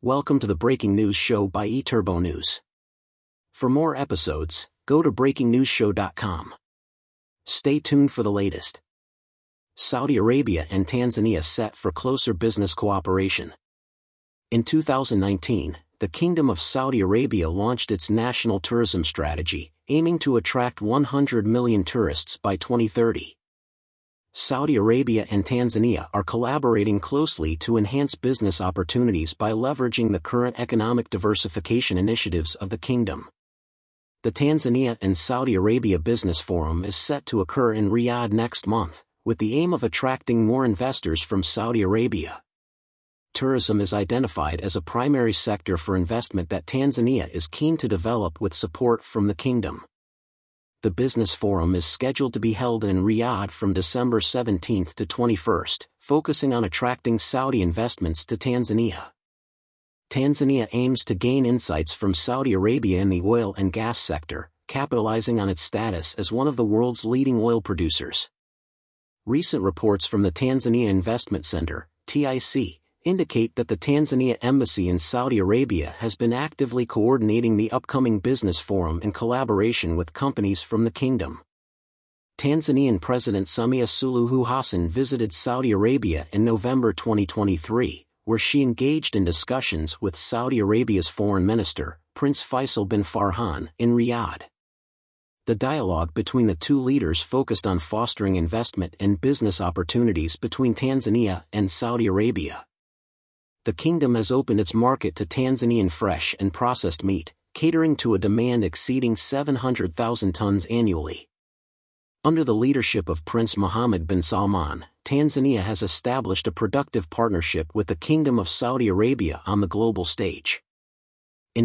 Welcome to the Breaking News Show by eTurbo News. For more episodes, go to breakingnewsshow.com. Stay tuned for the latest. Saudi Arabia and Tanzania set for closer business cooperation. In 2019, the Kingdom of Saudi Arabia launched its national tourism strategy, aiming to attract 100 million tourists by 2030. Saudi Arabia and Tanzania are collaborating closely to enhance business opportunities by leveraging the current economic diversification initiatives of the kingdom. The Tanzania and Saudi Arabia Business Forum is set to occur in Riyadh next month, with the aim of attracting more investors from Saudi Arabia. Tourism is identified as a primary sector for investment that Tanzania is keen to develop with support from the kingdom. The Business Forum is scheduled to be held in Riyadh from December 17 to 21, focusing on attracting Saudi investments to Tanzania. Tanzania aims to gain insights from Saudi Arabia in the oil and gas sector, capitalizing on its status as one of the world's leading oil producers. Recent reports from the Tanzania Investment Center, TIC, indicate that the Tanzania Embassy in Saudi Arabia has been actively coordinating the upcoming business forum in collaboration with companies from the kingdom. Tanzanian President Samia Suluhu Hassan visited Saudi Arabia in November 2023, where she engaged in discussions with Saudi Arabia's foreign minister, Prince Faisal bin Farhan, in Riyadh. The dialogue between the two leaders focused on fostering investment and business opportunities between Tanzania and Saudi Arabia. The kingdom has opened its market to Tanzanian fresh and processed meat, catering to a demand exceeding 700,000 tons annually. Under the leadership of Prince Mohammed bin Salman, Tanzania has established a productive partnership with the Kingdom of Saudi Arabia on the global stage. In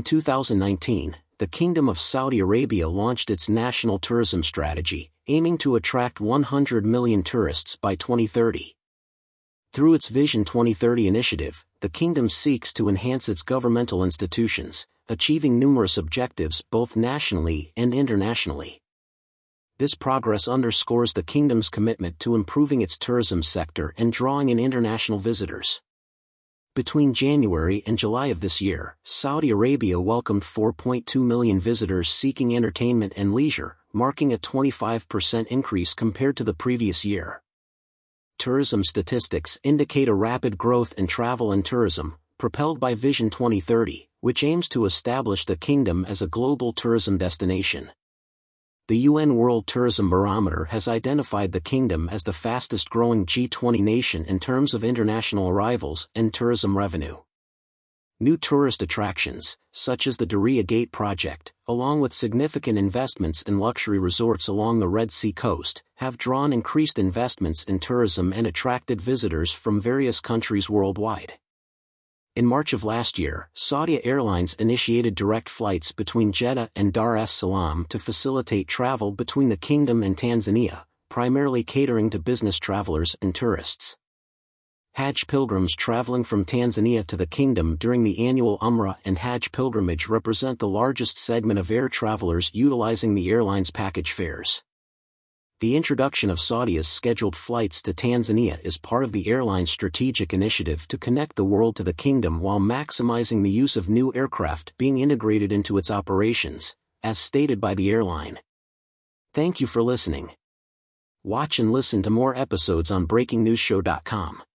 2019, the Kingdom of Saudi Arabia launched its national tourism strategy, aiming to attract 100 million tourists by 2030. Through its Vision 2030 initiative, the kingdom seeks to enhance its governmental institutions, achieving numerous objectives both nationally and internationally. This progress underscores the kingdom's commitment to improving its tourism sector and drawing in international visitors. Between January and July of this year, Saudi Arabia welcomed 4.2 million visitors seeking entertainment and leisure, marking a 25% increase compared to the previous year. Tourism statistics indicate a rapid growth in travel and tourism, propelled by Vision 2030, which aims to establish the kingdom as a global tourism destination. The UN World Tourism Barometer has identified the kingdom as the fastest-growing G20 nation in terms of international arrivals and tourism revenue. New tourist attractions, such as the Diriyah Gate project, along with significant investments in luxury resorts along the Red Sea coast, have drawn increased investments in tourism and attracted visitors from various countries worldwide. In March of last year, Saudia Airlines initiated direct flights between Jeddah and Dar es Salaam to facilitate travel between the kingdom and Tanzania, primarily catering to business travelers and tourists. Hajj pilgrims traveling from Tanzania to the kingdom during the annual Umrah and Hajj pilgrimage represent the largest segment of air travelers utilizing the airline's package fares. The introduction of Saudia's scheduled flights to Tanzania is part of the airline's strategic initiative to connect the world to the kingdom while maximizing the use of new aircraft being integrated into its operations, as stated by the airline. Thank you for listening. Watch and listen to more episodes on breakingnewsshow.com.